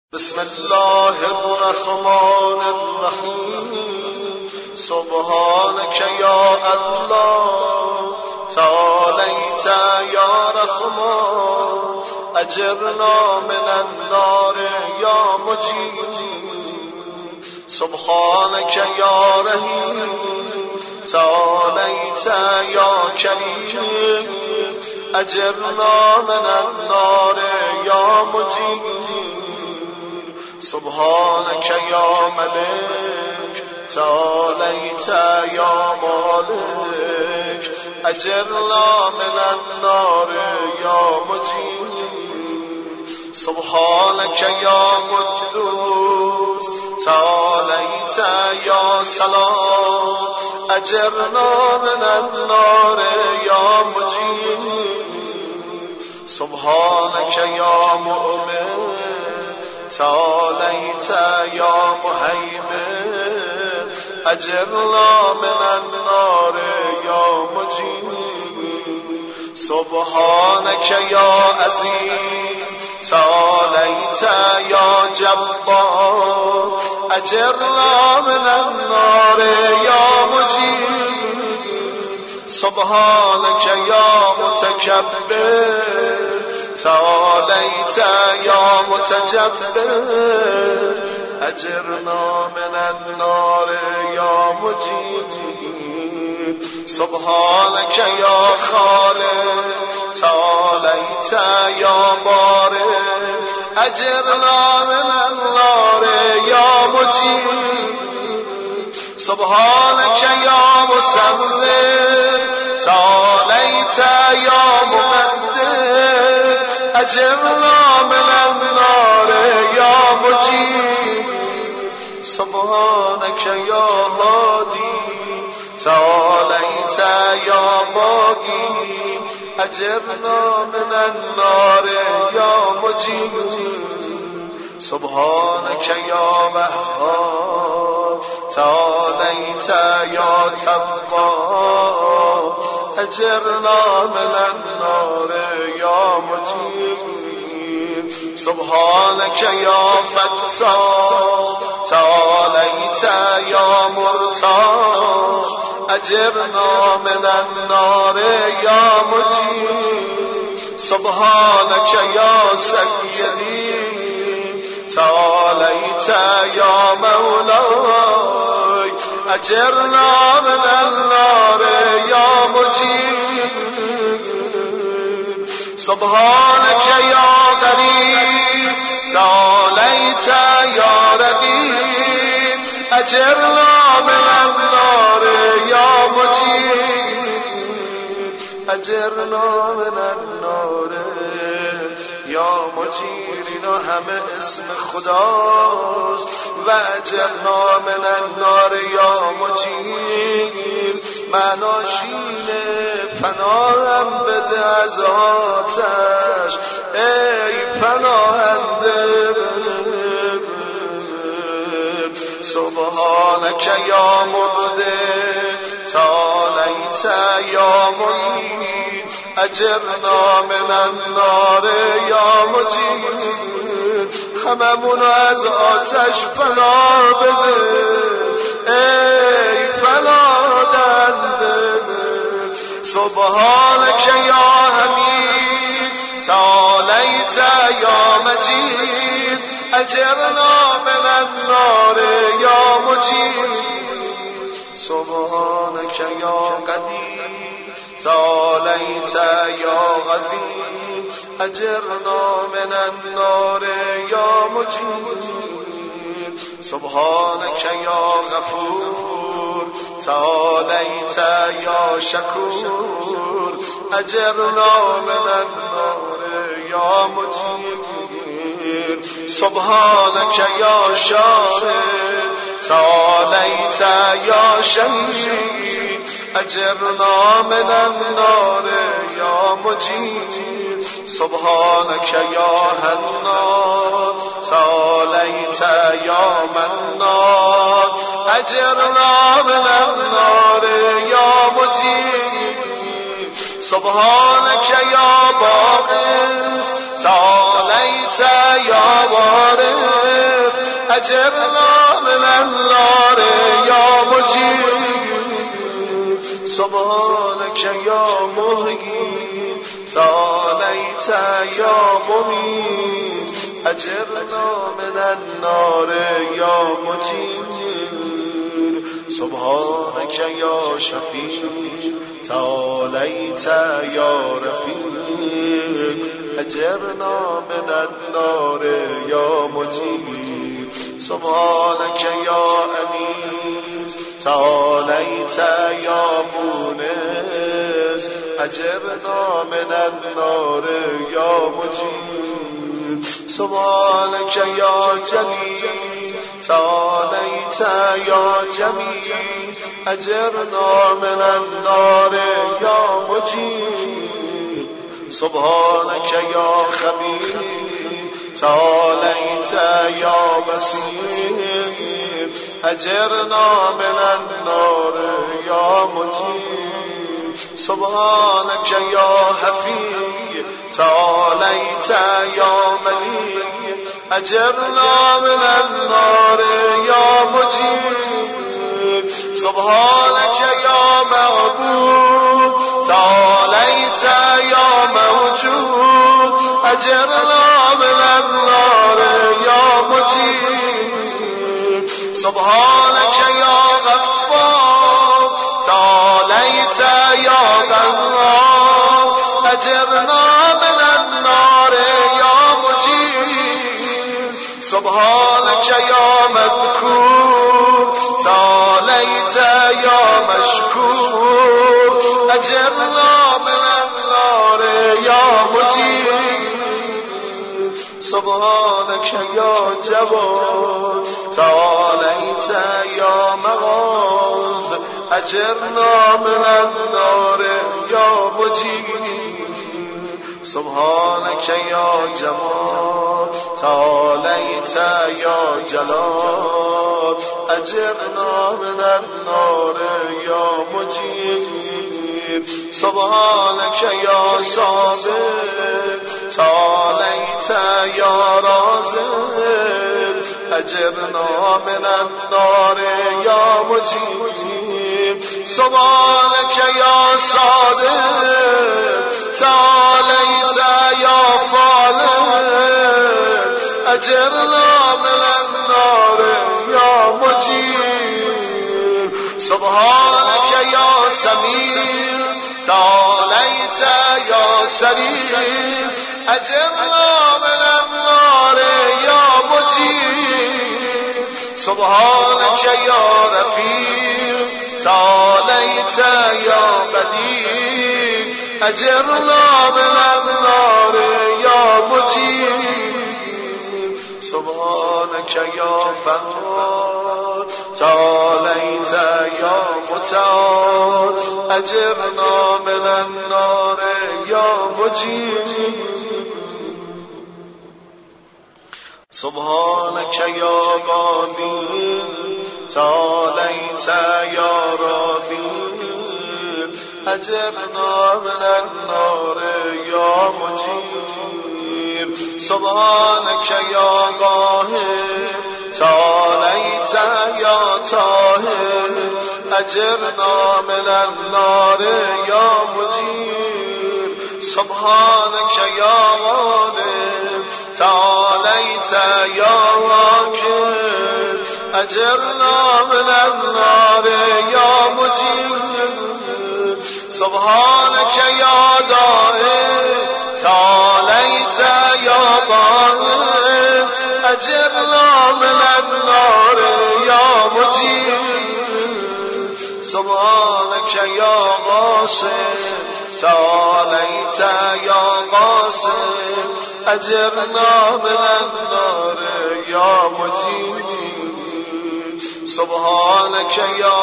بسم الله الرحمن الرحیم سبحانك یا الله تعالیت یا رحمان اجرنا من النار یا مجید سبحانك یا رحیم تعالیت یا کریم اجرنا من النار یا مجید سبحانك یا ملك تعالیت یا مالک اجرنا من النار یا مجید سبحانك یا قدوس تعالیت یا سلام اجرنا من النار یا مجید سبحانك یا مؤمن تعالیت یا مهیمن اجرنا من النار یا مجید سبحانك یا عزیز تعالیت یا جبار اجرنا من النار یا مجید سبحانك یا متکبر تعالیت یا متجبر اجرنا من النار یا مجید سبحانك یا خالق تعالیت یا بارئ اجرنا من النار یا مجید سبحانك یا مصور تعالیت یا مقدر اجرنا من النار یا مجید سبحانك یا هادی تعالیت یا باقی اجرنا من النار یا مجید سبحانك یا وهاب تعالیت یا تواب اجرنا من النار یا مجید سبحانك یا فتاح تعالیت یا مرتاح اجرنا من النار یا مجید سبحانك یا سیدی تعالیت یا مولاي اجرنا من النار یا مجید سبحانك یا غریب تعالیت یا رقیب اجرنا من النار یا مجید اجرنا من النار یا مجید اینا همه اسم خداست و اجرنا من النار یا مجید معناش اینه پناهم بده از آتش ای پناهنده سبحانك یا مبدع تعالیت یا معید اجرنا من النار یا مجید هممون از آتش پناه بده ای پناه دهنده سبحانك یا حمید تعالیت یا مجید اجرنا من النار یا مجید سبحانك یا قدیر تعالیت یا قدیر اجرنا من النار یا مجید سبحانك یا غفور تعالیت یا شکور اجرنا من النار یا مجید سبحانك یا شاهد تعالیت یا شهید اجرنا من النار یا مجید سبحانك یا حنان تعالیت یا منان اجرنا من النار یا مجید سبحانك یا باقی تعالیت یا وارث أجرنا من النار يا مجيب سبحانك يا محيي تعاليت يا مميت أجرنا من النار يا مجير سبحانك يا شفيع تعاليت يا رفيق أجرنا من النار يا مجير سبحانك يا أنيس تعاليت يا مونس أجرنا من النار يا مجير سبحانك يا جليل تعاليت يا جميل أجرنا من النار يا مجير سبحانك يا خبير تعاليت يا بصير أجرنا من النار يا مجير سبحانك يا حفيظ تعاليت يا مليك أجرنا من النار يا مجير سبحانك يا معبود تعاليت يا موجود أجرنا من النار يا مجير سبحانك يا غفار تعاليت يا غفار أجرنا من النار يا مجير سبحانك يا مذكور تعاليت يا مشكور أجرنا من النار يا مجير سبحانك يا جواد تعاليت يا مغاث أجرنا من النار يا مجير سبحانك يا جمال تعاليت يا جلال أجرنا من النار يا مجير سبحانك يا صابر تعاليت يا رازق أجرنا من النار يا مجير سبحانك يا صادق تعاليت يا فالق أجرنا من النار يا مجير سبحانك يا سميع تعاليت يا سريع أجرنا من النار يا مجير سبحانك يا رفيق تعاليت يا بديع أجرنا من النار يا مجير سبحانك يا فقاد تعاليت يا متعال أجرنا من النار يا مجير سبحانك يا غافر تعاليت يا رافع أجرنا من النار يا مجير سبحانك يا قاهر تعاليت يا طاهر أجرنا من النار يا مجير سبحانك يا غالب تعاليت يا واكب أجرنا من النار يا مجير سبحانك يا دائم تعاليت يا ضائم أجرنا من النار يا مجير سبحانك يا غاصب تعاليت يا قاسم أجرنا من النار يا مجير سبحانك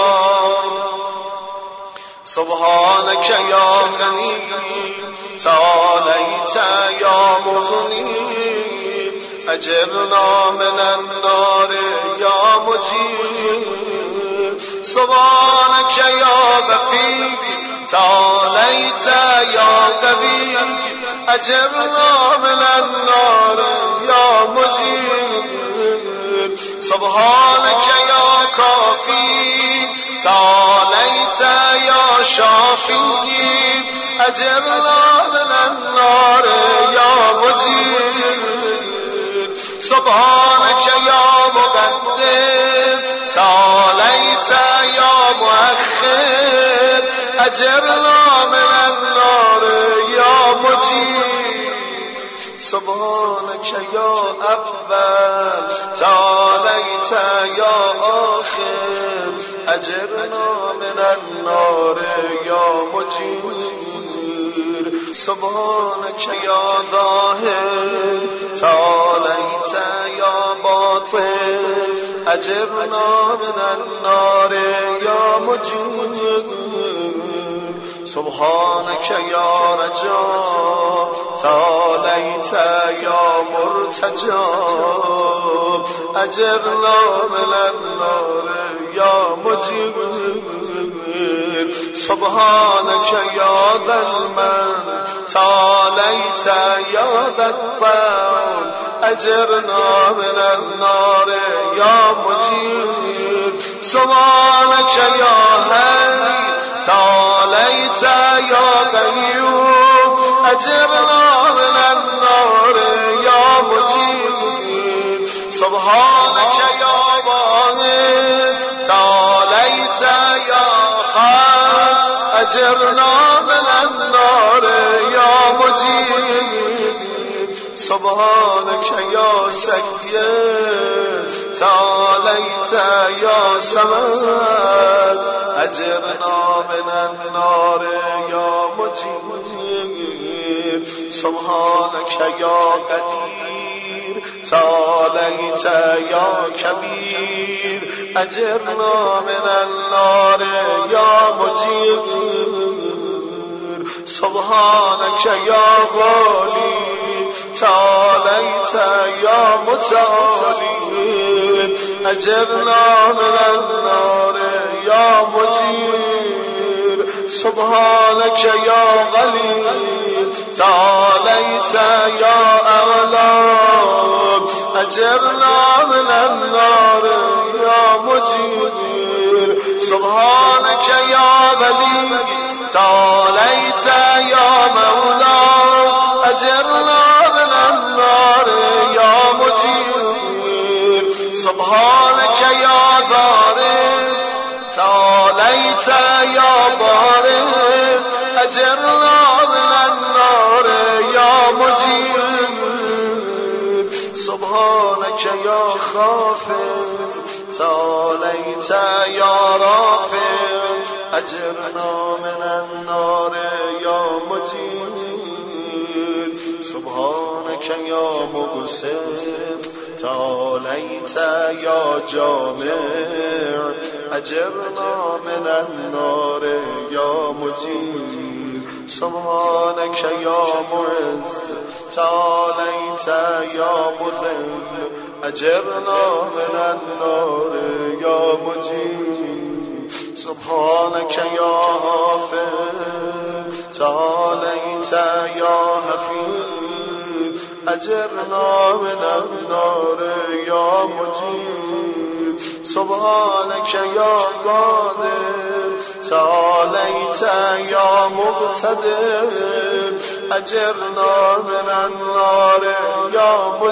يا غني تعاليت يا مغني أجرنا من النار يا مجير سبحانك يا بفيق تعاليت يا قوي أجرنا من النار يا مجير سبحانك يا كافي تعاليت يا شافي أجرنا من النار يا مجير سبحانك يا مقدم تعاليت يا مؤخر أجرنا من النار يا مجير سبحانك يا أول تعاليت يا آخر أجرنا من النار يا مجير سبحانك يا ظاهر تعاليت يا باطن أجرنا من النار يا مجير سبحانك يا رجاء تعاليت يا مرتجى أجرنا من النار يا مجير سبحانك يا ذا المن تعاليت يا ذا الطول أجرنا من النار يا مجير سبحانك يا هادي تعاليت يا قيوم أجرنا من النار يا مجير سبحانك يا واحد تعاليت يا خالق أجرنا من النار يا مجير سبحانك يا سيد تعاليت يا سمد أجرنا من النار يا مجير سبحانك يا قدير تعاليت يا كبير أجرنا من النار يا مجير سبحانك يا والي تعاليت يا متعالي أجرنا من النار يا مجير سبحانك يا غلي تعاليت يا أغلب أجرنا من النار يا مجير سبحانك يا ولي تعاليت يا مولا أجرنا من النار يا مجير سبحانك يا ضارب تعاليت يا بارب أجرنا من النار يا مجير سبحانك يا خافض تعاليت يا رافع أجرنا من النار يا مجير سبحانك يا مقسط تعاليت يا جامع أجرنا من النار يا مجير سبحانك يا معز تعاليت يا مذل أجرنا من النار يا مجير سبحانك يا حافظ تعاليت يا حفيظ أجرنا من النار يا مجير سبحانك يا قادر تعاليت يا مقتدر أجرنا من النار يا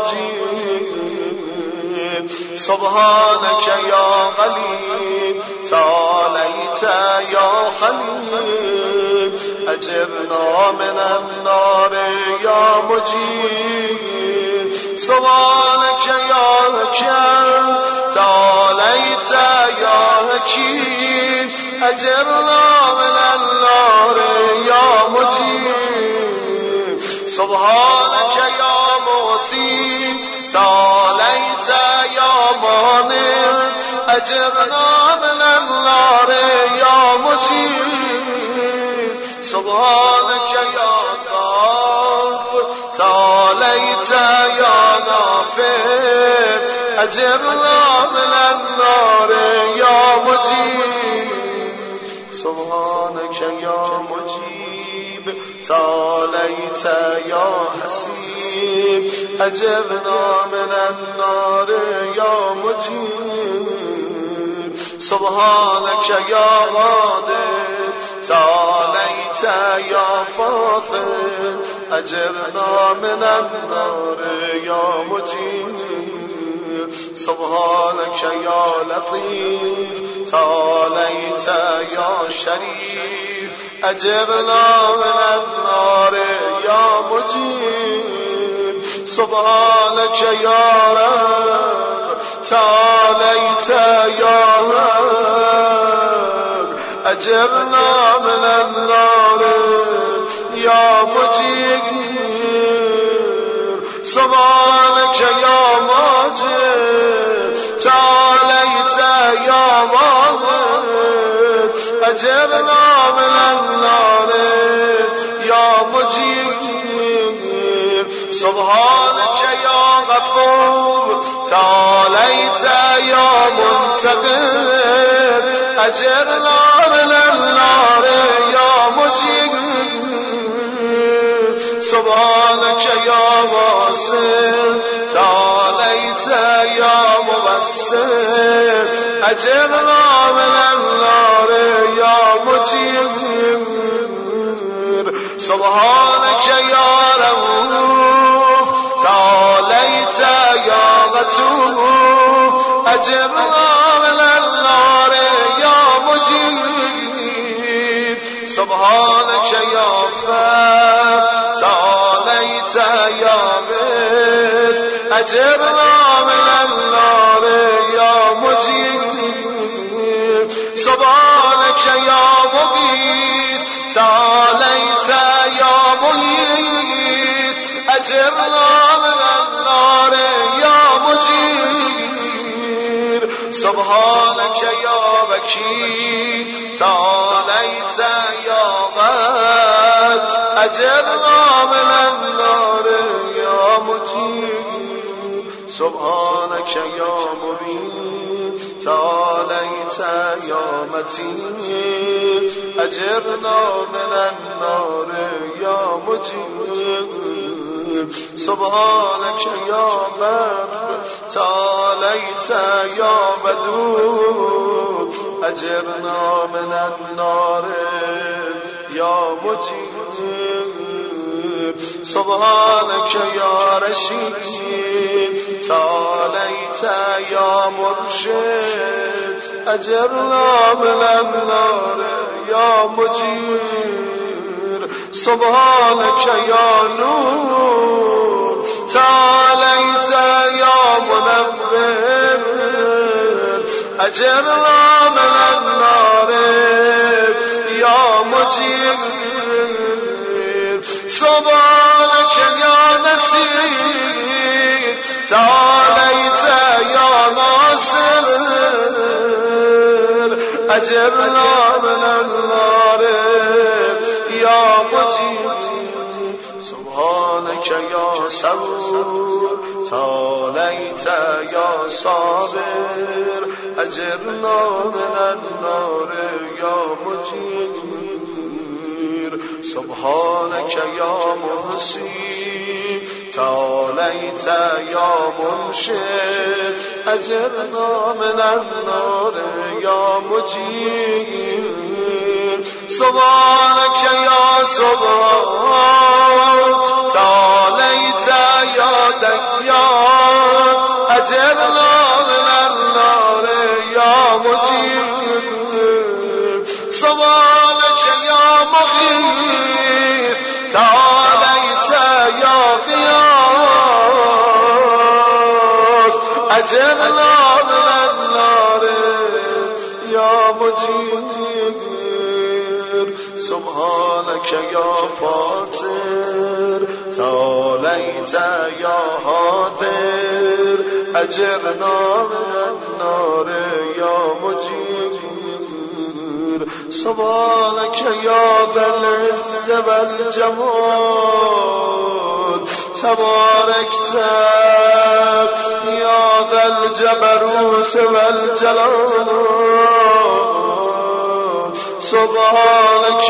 مجير سبحانك يا غليب تعاليت يا خليل أجرنا من النار يا مجير سبحانك يا حكيم تعاليت يا حكيم أجرنا من النار يا مجير سبحانك يا موتي تعاليت يا مانع أجرنا من النار يا مجير سبحانك يا غفار تعاليت يا نافع أجرنا من النار يا مجير سبحانك يا مجيب تعاليت يا حسيب أجرنا من النار يا مجيب مجيب سبحانك يا قادر تعاليت يا فاضل أجرنا من النار يا مجيب سبحانك يا لطيف تعاليت يا شريف أجرنا من النار يا مجيب سبحانك يا رب تعاليت يا رب أجرنا من النار يا مجيب سبحانك يا ماجد تعاليت يا واحد أجرنا من النار يا مجيب سبحانك يا غفور تعاليت يا منتقم أجرنا من النار يا مجيب سبحانك يا واسع تعاليت يا مبصر أجرنا من النار يا مجيب سبحانك يا رؤوف تعاليت يا غتوف أجرنا من النار يا مجيب سبحانك يا فر تعاليت يا بيت أجرنا من النار يا مجيب سبحانك يا مبيت تعاليت يا مهيت أجرنا من النار يا مجيب سبحانك يا وكيل تعاليت يا غد أجرنا من النار يا مجيب سبحانك يا مبين تعاليت يا متين أجرنا من النار يا مجيب سبحانك يا بر تعاليت يا بدود أجرنا من النار يا مجيب سبحانك يا رشيد تعاليت يا مرشد أجرنا من النار يا مجيب سبحانك يا نور تعاليت يا منور أجرنا من النار يا مجيب سبحانك يا نسير تعاليت يا ناصر أجرنا من النار يا مجيب سبحانك يا صبور تعاليت يا صابر أجرنا من النار يا مجيب سبحانك يا محسن تعاليت يا منشد أجرنا من النار يا مجيب سبحانك يا سبحان تعاليت يا ديان أجرنا من النار يا مجيب سبحانك يا مغيث تعاليت يا غياث أجرنا من النار يا مجيب سبحانك يا فاطر تعاليت يا حاضر أجرنا من النار يا مجيب سبحانك يا ذا العز والجمال تباركت يا ذا الجبروت والجلال سبحانك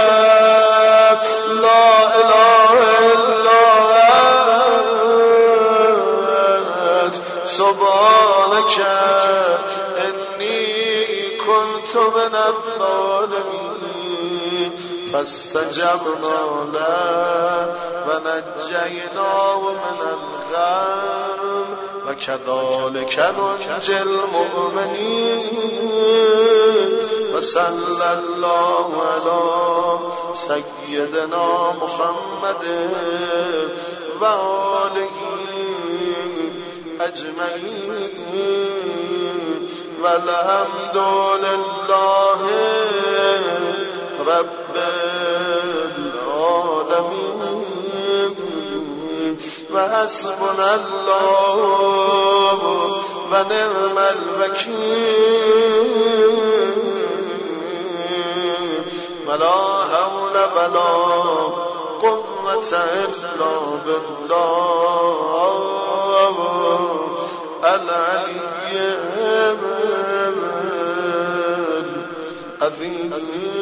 لا إله إلا أنت سبحانك سبحانك إني كنت من الظالمين فاستجبنا له ونجيناه من الغم وكذلك ننجي المؤمنين وصلى الله على سيدنا محمد وآله أجمعين والحمد لله رب العالمين وحسبنا الله ونعم الوكيل ولا حول ولا قوة إلا بالله العلي العظيم